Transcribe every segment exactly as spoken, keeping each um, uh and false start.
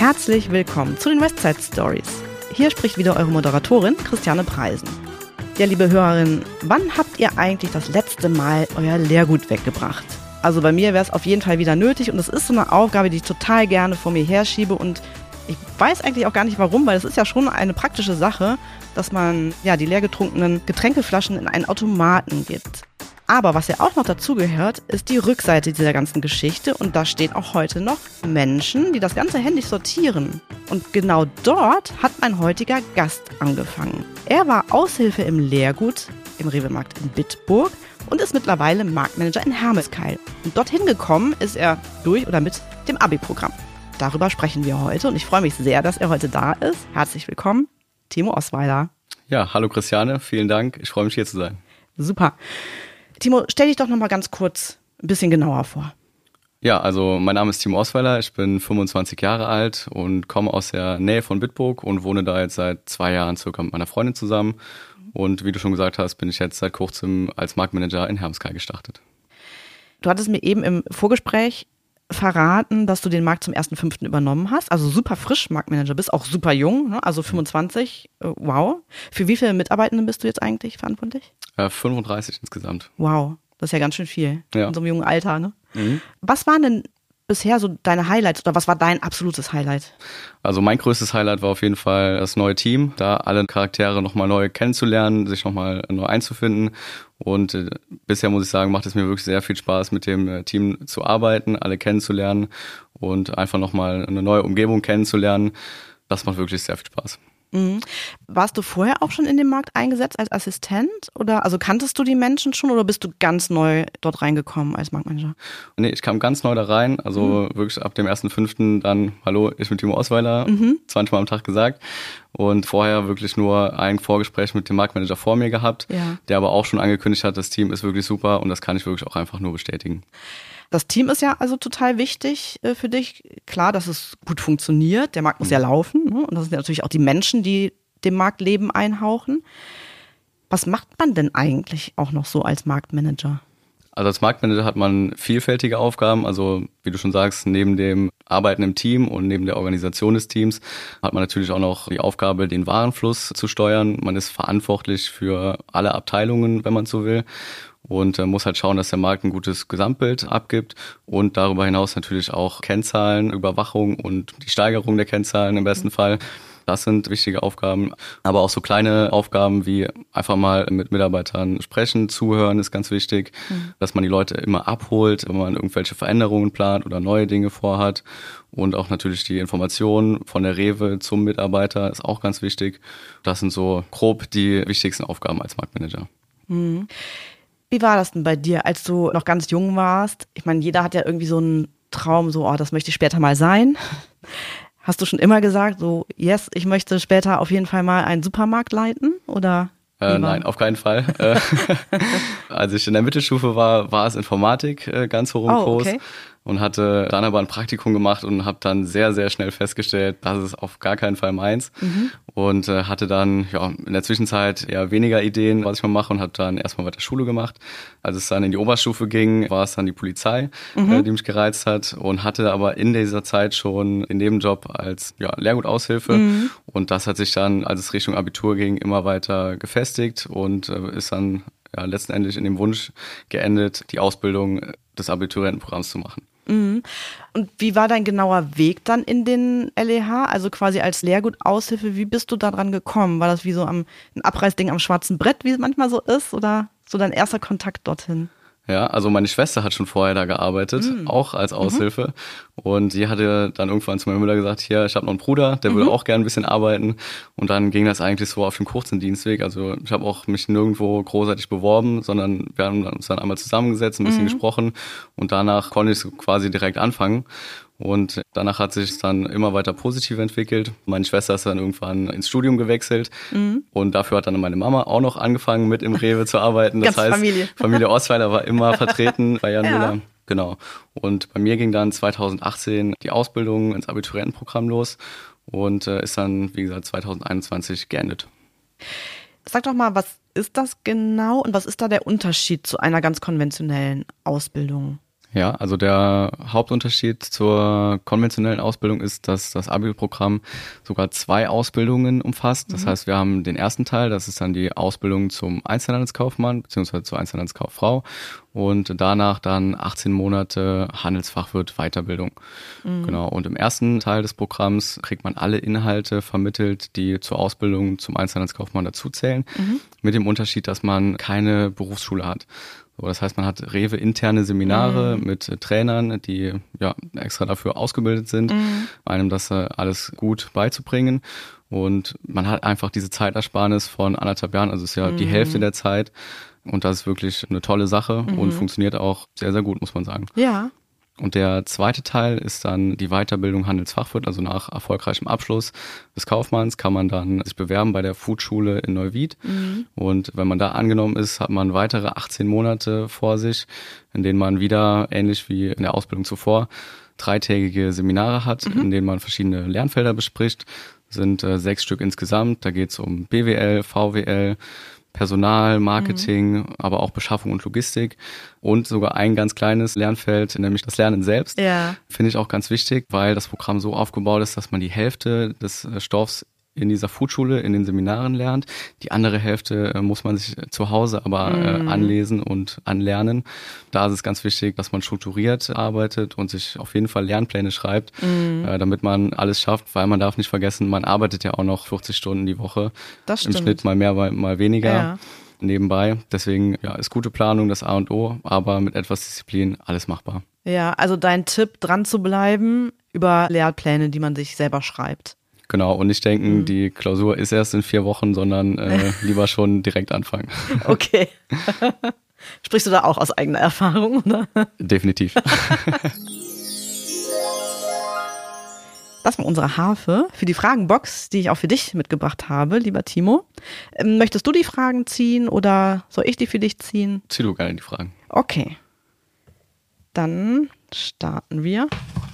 Herzlich willkommen zu den Westside Stories. Hier spricht wieder eure Moderatorin Christiane Preisen. Ja, liebe Hörerinnen, wann habt ihr eigentlich das letzte Mal euer Lehrgut weggebracht? Also bei mir wäre es auf jeden Fall wieder nötig und es ist so eine Aufgabe, die ich total gerne vor mir herschiebe und ich weiß eigentlich auch gar nicht warum, weil es ist ja schon eine praktische Sache, dass man ja die leer getrunkenen Getränkeflaschen in einen Automaten gibt. Aber was ja auch noch dazugehört, ist die Rückseite dieser ganzen Geschichte und da stehen auch heute noch Menschen, die das Ganze händisch sortieren. Und genau dort hat mein heutiger Gast angefangen. Er war Aushilfe im Lehrgut im Rewe-Markt in Bitburg und ist mittlerweile Marktmanager in Hermeskeil. Und dorthin gekommen ist er durch oder mit dem Abi-Programm. Darüber sprechen wir heute und ich freue mich sehr, dass er heute da ist. Herzlich willkommen, Timo Osweiler. Ja, hallo Christiane, vielen Dank. Ich freue mich, hier zu sein. Super. Timo, stell dich doch noch mal ganz kurz ein bisschen genauer vor. Ja, also mein Name ist Timo Osweiler, ich bin fünfundzwanzig Jahre alt und komme aus der Nähe von Bitburg und wohne da jetzt seit zwei Jahren circa mit meiner Freundin zusammen. Und wie du schon gesagt hast, bin ich jetzt seit kurzem als Marktmanager in Hermeskeil gestartet. Du hattest mir eben im Vorgespräch verraten, dass du den Markt zum ersten fünften übernommen hast, also super frisch Marktmanager bist, auch super jung, ne? Also fünfundzwanzig, wow. Für wie viele Mitarbeitende bist du jetzt eigentlich verantwortlich? Äh, fünfunddreißig insgesamt. Wow, das ist ja ganz schön viel ja. in so einem jungen Alter, ne? Mhm. Was waren denn bisher so deine Highlights oder was war dein absolutes Highlight? Also mein größtes Highlight war auf jeden Fall das neue Team, da alle Charaktere nochmal neu kennenzulernen, sich nochmal neu einzufinden und äh, bisher muss ich sagen, macht es mir wirklich sehr viel Spaß, mit dem äh, Team zu arbeiten, alle kennenzulernen und einfach nochmal eine neue Umgebung kennenzulernen. Das macht wirklich sehr viel Spaß. Mhm. Warst du vorher auch schon in dem Markt eingesetzt als Assistent oder also kanntest du die Menschen schon oder bist du ganz neu dort reingekommen als Marktmanager? Nee, ich kam ganz neu da rein, also mhm. wirklich ab dem ersten fünften dann, hallo, ich bin Timo Osweiler, mhm. zwanzig Mal am Tag gesagt und vorher wirklich nur ein Vorgespräch mit dem Marktmanager vor mir gehabt, ja. der aber auch schon angekündigt hat, das Team ist wirklich super und das kann ich wirklich auch einfach nur bestätigen. Das Team ist ja also total wichtig äh, für dich. Klar, dass es gut funktioniert. Der Markt muss ja laufen. Ne? Und das sind ja natürlich auch die Menschen, die dem Markt Leben einhauchen. Was macht man denn eigentlich auch noch so als Marktmanager? Also als Marktmanager hat man vielfältige Aufgaben. Also wie du schon sagst, neben dem Arbeiten im Team und neben der Organisation des Teams hat man natürlich auch noch die Aufgabe, den Warenfluss zu steuern. Man ist verantwortlich für alle Abteilungen, wenn man so will. Und äh, muss halt schauen, dass der Markt ein gutes Gesamtbild abgibt und darüber hinaus natürlich auch Kennzahlen, Überwachung und die Steigerung der Kennzahlen im besten Fall. Das sind wichtige Aufgaben, aber auch so kleine Aufgaben wie einfach mal mit Mitarbeitern sprechen, zuhören ist ganz wichtig, mhm. dass man die Leute immer abholt, wenn man irgendwelche Veränderungen plant oder neue Dinge vorhat und auch natürlich die Informationen von der Rewe zum Mitarbeiter ist auch ganz wichtig. Das sind so grob die wichtigsten Aufgaben als Marktmanager. Mhm. Wie war das denn bei dir, als du noch ganz jung warst? Ich meine, jeder hat ja irgendwie so einen Traum, so, oh, das möchte ich später mal sein. Hast du schon immer gesagt, so, yes, ich möchte später auf jeden Fall mal einen Supermarkt leiten? Oder? Äh, nein, auf keinen Fall. Als ich in der Mittelstufe war, war es Informatik äh, ganz hoch im oh, Kurs. Okay. Und hatte dann aber ein Praktikum gemacht und habe dann sehr, sehr schnell festgestellt, das ist auf gar keinen Fall meins. Mhm. Und äh, hatte dann ja in der Zwischenzeit eher weniger Ideen, was ich mal mache und habe dann erstmal weiter Schule gemacht. Als es dann in die Oberstufe ging, war es dann die Polizei, mhm. äh, die mich gereizt hat und hatte aber in dieser Zeit schon den Nebenjob als ja, Lehrgutaushilfe. Mhm. Und das hat sich dann, als es Richtung Abitur ging, immer weiter gefestigt und äh, ist dann ja, letztendlich in dem Wunsch geendet, die Ausbildung des Abiturientenprogramms zu machen. Mhm. Und wie war dein genauer Weg dann in den L E H, also quasi als Lehrgutaushilfe, wie bist du da dran gekommen? War das wie so am, ein Abreißding am schwarzen Brett, wie es manchmal so ist, oder so dein erster Kontakt dorthin? Ja, also meine Schwester hat schon vorher da gearbeitet, mhm. auch als Aushilfe. Mhm. Und die hatte dann irgendwann zu meiner Mutter gesagt, hier, ich habe noch einen Bruder, der mhm. würde auch gerne ein bisschen arbeiten. Und dann ging das eigentlich so auf dem kurzen Dienstweg. Also ich habe auch mich nirgendwo großartig beworben, sondern wir haben uns dann einmal zusammengesetzt, ein bisschen mhm. gesprochen. Und danach konnte ich quasi direkt anfangen. Und danach hat sich es dann immer weiter positiv entwickelt. Meine Schwester ist dann irgendwann ins Studium gewechselt. Mhm. Und dafür hat dann meine Mama auch noch angefangen, mit im Rewe zu arbeiten. Das heißt, Familie. Familie Osweiler war immer vertreten bei Jan ja. Müller. Genau. Und bei mir ging dann zweitausendachtzehn die Ausbildung ins Abiturientenprogramm los und äh, ist dann, wie gesagt, zweitausendeinundzwanzig geendet. Sag doch mal, was ist das genau und was ist da der Unterschied zu einer ganz konventionellen Ausbildung? Ja, also der Hauptunterschied zur konventionellen Ausbildung ist, dass das Abi-Programm sogar zwei Ausbildungen umfasst. Das mhm. heißt, wir haben den ersten Teil, das ist dann die Ausbildung zum Einzelhandelskaufmann bzw. zur Einzelhandelskauffrau und danach dann achtzehn Monate Handelsfachwirt Weiterbildung. Mhm. Genau. Und im ersten Teil des Programms kriegt man alle Inhalte vermittelt, die zur Ausbildung zum Einzelhandelskaufmann dazuzählen, mhm. mit dem Unterschied, dass man keine Berufsschule hat. So, das heißt, man hat Rewe interne Seminare mhm. mit äh, Trainern, die ja extra dafür ausgebildet sind, mhm. einem das äh, alles gut beizubringen. Und man hat einfach diese Zeitersparnis von anderthalb Jahren, also es ist ja mhm. die Hälfte der Zeit. Und das ist wirklich eine tolle Sache mhm. und funktioniert auch sehr, sehr gut, muss man sagen. Ja. Und der zweite Teil ist dann die Weiterbildung Handelsfachwirt, also nach erfolgreichem Abschluss des Kaufmanns kann man dann sich bewerben bei der Foodschule in Neuwied. Mhm. Und wenn man da angenommen ist, hat man weitere achtzehn Monate vor sich, in denen man wieder, ähnlich wie in der Ausbildung zuvor, dreitägige Seminare hat, mhm. in denen man verschiedene Lernfelder bespricht. Das sind äh, sechs Stück insgesamt. Da geht es um B W L, V W L, Personal, Marketing, mhm. aber auch Beschaffung und Logistik und sogar ein ganz kleines Lernfeld, nämlich das Lernen selbst. Ja. Finde ich auch ganz wichtig, weil das Programm so aufgebaut ist, dass man die Hälfte des Stoffs in dieser Foodschule, in den Seminaren lernt. Die andere Hälfte äh, muss man sich zu Hause aber äh, anlesen und anlernen. Da ist es ganz wichtig, dass man strukturiert arbeitet und sich auf jeden Fall Lernpläne schreibt, mm. äh, damit man alles schafft, weil man darf nicht vergessen, man arbeitet ja auch noch vierzig Stunden die Woche. Das stimmt. Im Schnitt mal mehr, mal, mal weniger. Ja. Nebenbei. Deswegen ja, ist gute Planung das A und O, aber mit etwas Disziplin alles machbar. Ja, also dein Tipp, dran zu bleiben über Lehrpläne, die man sich selber schreibt. Genau, und nicht denken, mhm. die Klausur ist erst in vier Wochen, sondern äh, lieber schon direkt anfangen. Okay. Sprichst du da auch aus eigener Erfahrung, oder? Definitiv. Das war unsere Harfe für die Fragenbox, die ich auch für dich mitgebracht habe, lieber Timo. Ähm, möchtest du die Fragen ziehen oder soll ich die für dich ziehen? Zieh du gerne die Fragen. Okay. Dann starten wir.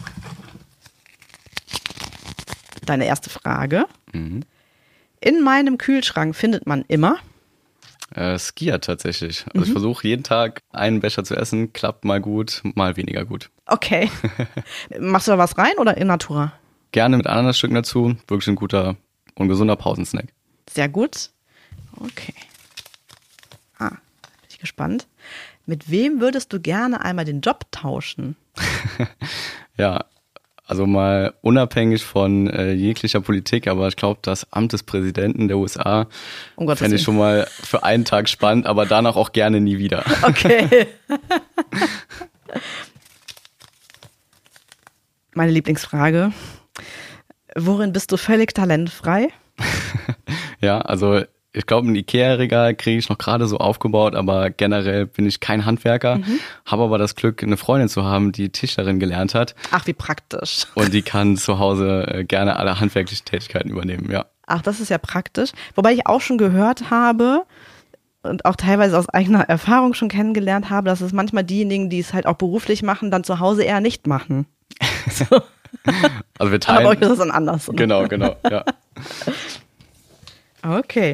Deine erste Frage. Mhm. In meinem Kühlschrank findet man immer? Äh, Skier tatsächlich. Also mhm. ich versuche jeden Tag einen Becher zu essen, klappt mal gut, mal weniger gut. Okay. Machst du da was rein oder in Natura? Gerne mit Ananasstücken dazu. Wirklich ein guter und gesunder Pausensnack. Sehr gut. Okay. Ah, bin ich gespannt. Mit wem würdest du gerne einmal den Job tauschen? Ja, also mal unabhängig von äh, jeglicher Politik, aber ich glaube, das Amt des Präsidenten der U S A um fände ich schon mal für einen Tag spannend, aber danach auch gerne nie wieder. Okay. Meine Lieblingsfrage. Worin bist du völlig talentfrei? Ja, also ich glaube, ein Ikea-Regal kriege ich noch gerade so aufgebaut, aber generell bin ich kein Handwerker, mhm. habe aber das Glück, eine Freundin zu haben, die Tischlerin gelernt hat. Ach, wie praktisch. Und die kann zu Hause gerne alle handwerklichen Tätigkeiten übernehmen, ja. Ach, das ist ja praktisch. Wobei ich auch schon gehört habe und auch teilweise aus eigener Erfahrung schon kennengelernt habe, dass es manchmal diejenigen, die es halt auch beruflich machen, dann zu Hause eher nicht machen. So. Also wir teilen. Aber bei euch ist das dann anders, oder? Genau, genau, ja. Okay.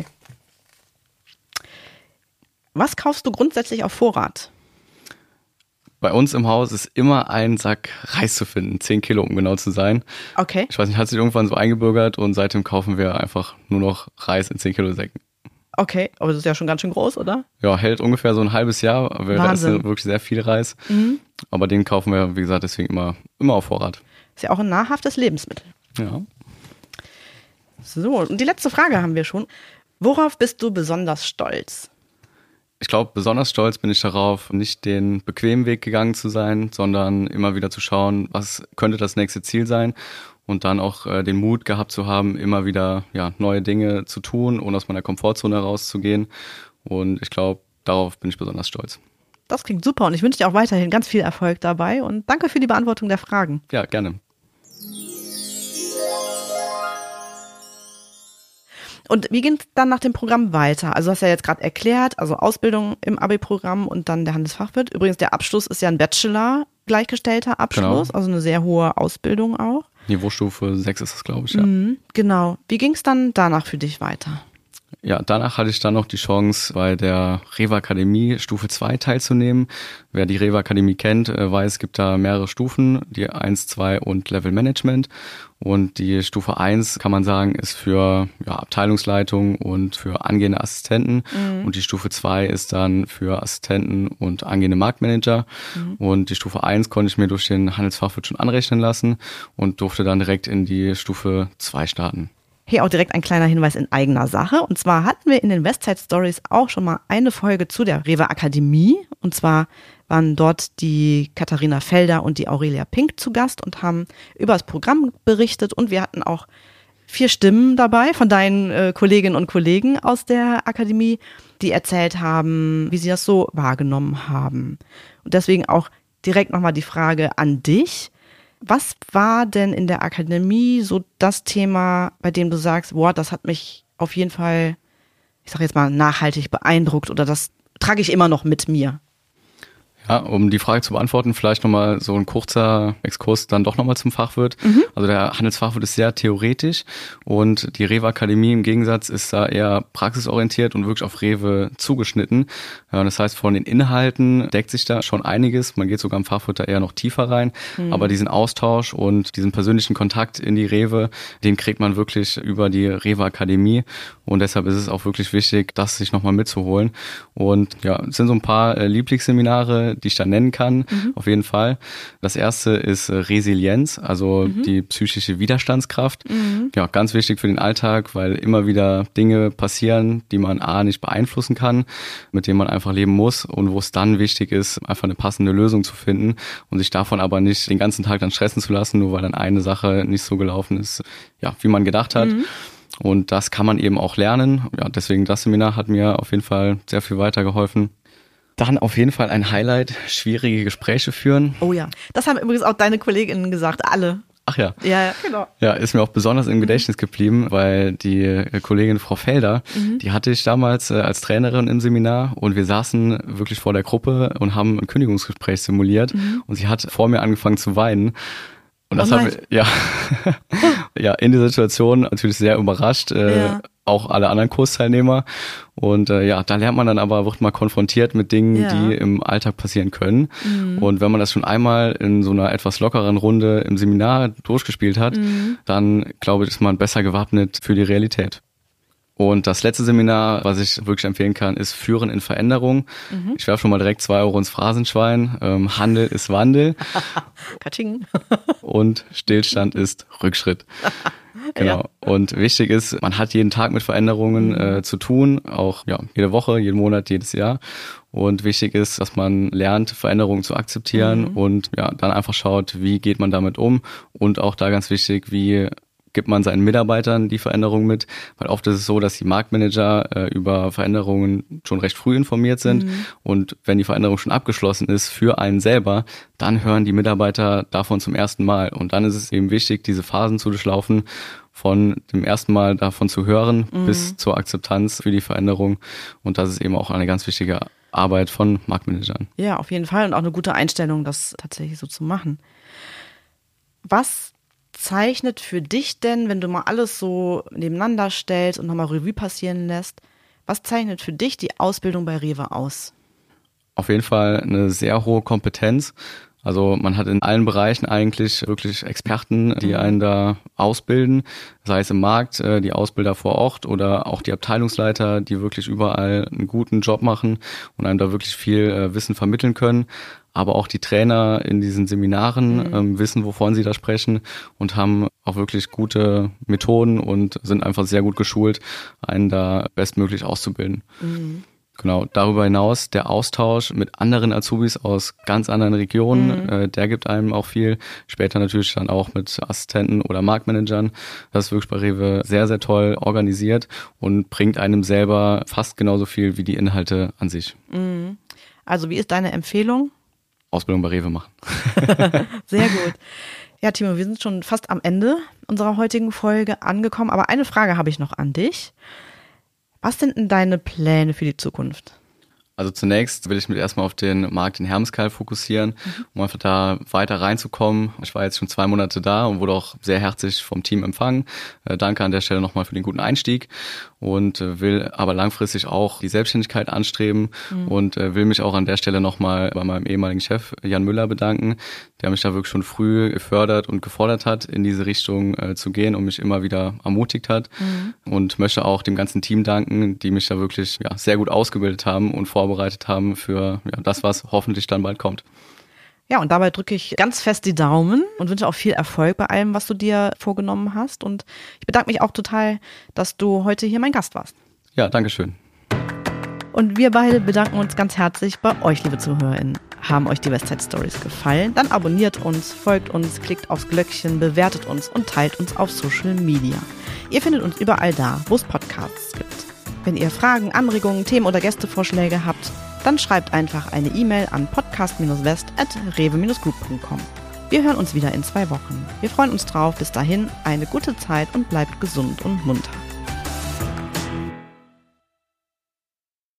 Was kaufst du grundsätzlich auf Vorrat? Bei uns im Haus ist immer ein Sack Reis zu finden, zehn Kilo, um genau zu sein. Okay. Ich weiß nicht, hat sich irgendwann so eingebürgert und seitdem kaufen wir einfach nur noch Reis in zehn Kilo Säcken. Okay, aber das ist ja schon ganz schön groß, oder? Ja, hält ungefähr so ein halbes Jahr, aber da ist wirklich sehr viel Reis. Mhm. Aber den kaufen wir, wie gesagt, deswegen immer, immer auf Vorrat. Ist ja auch ein nahrhaftes Lebensmittel. Ja. So, und die letzte Frage haben wir schon. Worauf bist du besonders stolz? Ich glaube, besonders stolz bin ich darauf, nicht den bequemen Weg gegangen zu sein, sondern immer wieder zu schauen, was könnte das nächste Ziel sein und dann auch äh, den Mut gehabt zu haben, immer wieder ja, neue Dinge zu tun und aus meiner Komfortzone rauszugehen. Und ich glaube, darauf bin ich besonders stolz. Das klingt super und ich wünsche dir auch weiterhin ganz viel Erfolg dabei und danke für die Beantwortung der Fragen. Ja, gerne. Und wie ging es dann nach dem Programm weiter? Also du hast ja jetzt gerade erklärt, also Ausbildung im Abi-Programm und dann der Handelsfachwirt. Übrigens, der Abschluss ist ja ein Bachelor, gleichgestellter Abschluss, genau. Also eine sehr hohe Ausbildung auch. Niveaustufe sechs ist das, glaube ich, ja. Mhm, genau. Wie ging es dann danach für dich weiter? Ja, danach hatte ich dann noch die Chance, bei der Rewe Akademie Stufe zwei teilzunehmen. Wer die Rewe Akademie kennt, weiß, es gibt da mehrere Stufen, die eins, zwei und Level Management. Und die Stufe eins, kann man sagen, ist für ja, Abteilungsleitung und für angehende Assistenten. Mhm. Und die Stufe zwei ist dann für Assistenten und angehende Marktmanager. Mhm. Und die Stufe eins konnte ich mir durch den Handelsfachwirt schon anrechnen lassen und durfte dann direkt in die Stufe zwei starten. Hier auch direkt ein kleiner Hinweis in eigener Sache. Und zwar hatten wir in den Westside Stories auch schon mal eine Folge zu der Rewe Akademie. Und zwar waren dort die Katharina Felder und die Aurelia Pink zu Gast und haben über das Programm berichtet. Und wir hatten auch vier Stimmen dabei von deinen äh, Kolleginnen und Kollegen aus der Akademie, die erzählt haben, wie sie das so wahrgenommen haben. Und deswegen auch direkt nochmal die Frage an dich. Was war denn in der Akademie so das Thema, bei dem du sagst, boah, das hat mich auf jeden Fall, ich sag jetzt mal, nachhaltig beeindruckt oder das trage ich immer noch mit mir? Ja, um die Frage zu beantworten, vielleicht nochmal so ein kurzer Exkurs dann doch nochmal zum Fachwirt. Mhm. Also der Handelsfachwirt ist sehr theoretisch und die Rewe Akademie im Gegensatz ist da eher praxisorientiert und wirklich auf Rewe zugeschnitten. Ja, das heißt, von den Inhalten deckt sich da schon einiges. Man geht sogar im Fachwirt da eher noch tiefer rein. Mhm. Aber diesen Austausch und diesen persönlichen Kontakt in die Rewe, den kriegt man wirklich über die Rewe Akademie. Und deshalb ist es auch wirklich wichtig, das sich nochmal mitzuholen. Und ja, es sind so ein paar äh, Lieblingsseminare, die ich da nennen kann, mhm. auf jeden Fall. Das erste ist äh, Resilienz, also mhm. die psychische Widerstandskraft. Mhm. Ja, ganz wichtig für den Alltag, weil immer wieder Dinge passieren, die man A nicht beeinflussen kann, mit denen man einfach leben muss und wo es dann wichtig ist, einfach eine passende Lösung zu finden und sich davon aber nicht den ganzen Tag dann stressen zu lassen, nur weil dann eine Sache nicht so gelaufen ist, ja, wie man gedacht hat. Mhm. Und das kann man eben auch lernen. Ja, deswegen das Seminar hat mir auf jeden Fall sehr viel weitergeholfen. Dann auf jeden Fall ein Highlight, schwierige Gespräche führen. Oh ja, das haben übrigens auch deine Kolleginnen gesagt, alle. Ach ja. Ja, ja, genau. Ja, ist mir auch besonders im Gedächtnis geblieben, weil die Kollegin Frau Felder, mhm. die hatte ich damals als Trainerin im Seminar und wir saßen wirklich vor der Gruppe und haben ein Kündigungsgespräch simuliert mhm. und sie hat vor mir angefangen zu weinen. Und das oh hat ja, ja, in der Situation natürlich sehr überrascht, äh, ja. auch alle anderen Kursteilnehmer. Und äh, ja, da lernt man dann aber, wird mal konfrontiert mit Dingen, ja. die im Alltag passieren können. Mhm. Und wenn man das schon einmal in so einer etwas lockeren Runde im Seminar durchgespielt hat, mhm. dann glaube ich, ist man besser gewappnet für die Realität. Und das letzte Seminar, was ich wirklich empfehlen kann, ist Führen in Veränderung. Mhm. Ich werfe schon mal direkt zwei Euro ins Phrasenschwein. Ähm, Handel ist Wandel. Katsching. Und Stillstand ist Rückschritt. Genau. Ja. Und wichtig ist, man hat jeden Tag mit Veränderungen äh, zu tun, auch ja jede Woche, jeden Monat, jedes Jahr. Und wichtig ist, dass man lernt, Veränderungen zu akzeptieren mhm. und ja dann einfach schaut, wie geht man damit um. Und auch da ganz wichtig, wie gibt man seinen Mitarbeitern die Veränderung mit, weil oft ist es so, dass die Marktmanager äh, über Veränderungen schon recht früh informiert sind mhm. und wenn die Veränderung schon abgeschlossen ist für einen selber, dann hören die Mitarbeiter davon zum ersten Mal und dann ist es eben wichtig, diese Phasen zu durchlaufen, von dem ersten Mal davon zu hören mhm. bis zur Akzeptanz für die Veränderung und das ist eben auch eine ganz wichtige Arbeit von Marktmanagern. Ja, auf jeden Fall und auch eine gute Einstellung, das tatsächlich so zu machen. Was zeichnet für dich denn, wenn du mal alles so nebeneinander stellst und nochmal Revue passieren lässt, was zeichnet für dich die Ausbildung bei Rewe aus? Auf jeden Fall eine sehr hohe Kompetenz. Also man hat in allen Bereichen eigentlich wirklich Experten, die einen da ausbilden, sei es im Markt, die Ausbilder vor Ort oder auch die Abteilungsleiter, die wirklich überall einen guten Job machen und einem da wirklich viel Wissen vermitteln können. Aber auch die Trainer in diesen Seminaren mhm. ähm, wissen, wovon sie da sprechen und haben auch wirklich gute Methoden und sind einfach sehr gut geschult, einen da bestmöglich auszubilden. Mhm. Genau, darüber hinaus der Austausch mit anderen Azubis aus ganz anderen Regionen, mhm. äh, der gibt einem auch viel. Später natürlich dann auch mit Assistenten oder Marktmanagern. Das ist wirklich bei Rewe sehr, sehr toll organisiert und bringt einem selber fast genauso viel wie die Inhalte an sich. Mhm. Also wie ist deine Empfehlung? Ausbildung bei Rewe machen. Sehr gut. Ja, Timo, wir sind schon fast am Ende unserer heutigen Folge angekommen, aber eine Frage habe ich noch an dich. Was sind denn deine Pläne für die Zukunft? Also zunächst will ich mich erstmal auf den Markt in Hermeskeil fokussieren, mhm. um einfach da weiter reinzukommen. Ich war jetzt schon zwei Monate da und wurde auch sehr herzlich vom Team empfangen. Äh, danke an der Stelle nochmal für den guten Einstieg und äh, will aber langfristig auch die Selbstständigkeit anstreben mhm. und äh, will mich auch an der Stelle nochmal bei meinem ehemaligen Chef Jan Müller bedanken, der mich da wirklich schon früh gefördert und gefordert hat, in diese Richtung äh, zu gehen und mich immer wieder ermutigt hat mhm. und möchte auch dem ganzen Team danken, die mich da wirklich ja, sehr gut ausgebildet haben und vorbereitet haben für ja, das, was hoffentlich dann bald kommt. Ja, und dabei drücke ich ganz fest die Daumen und wünsche auch viel Erfolg bei allem, was du dir vorgenommen hast. Und ich bedanke mich auch total, dass du heute hier mein Gast warst. Ja, danke schön. Und wir beide bedanken uns ganz herzlich bei euch, liebe ZuhörerInnen. Haben euch die Westside Stories gefallen? Dann abonniert uns, folgt uns, klickt aufs Glöckchen, bewertet uns und teilt uns auf Social Media. Ihr findet uns überall da, wo es Podcasts gibt. Wenn ihr Fragen, Anregungen, Themen oder Gästevorschläge habt, dann schreibt einfach eine E-Mail an podcast west at rewe group punkt com. Wir hören uns wieder in zwei Wochen. Wir freuen uns drauf. Bis dahin eine gute Zeit und bleibt gesund und munter.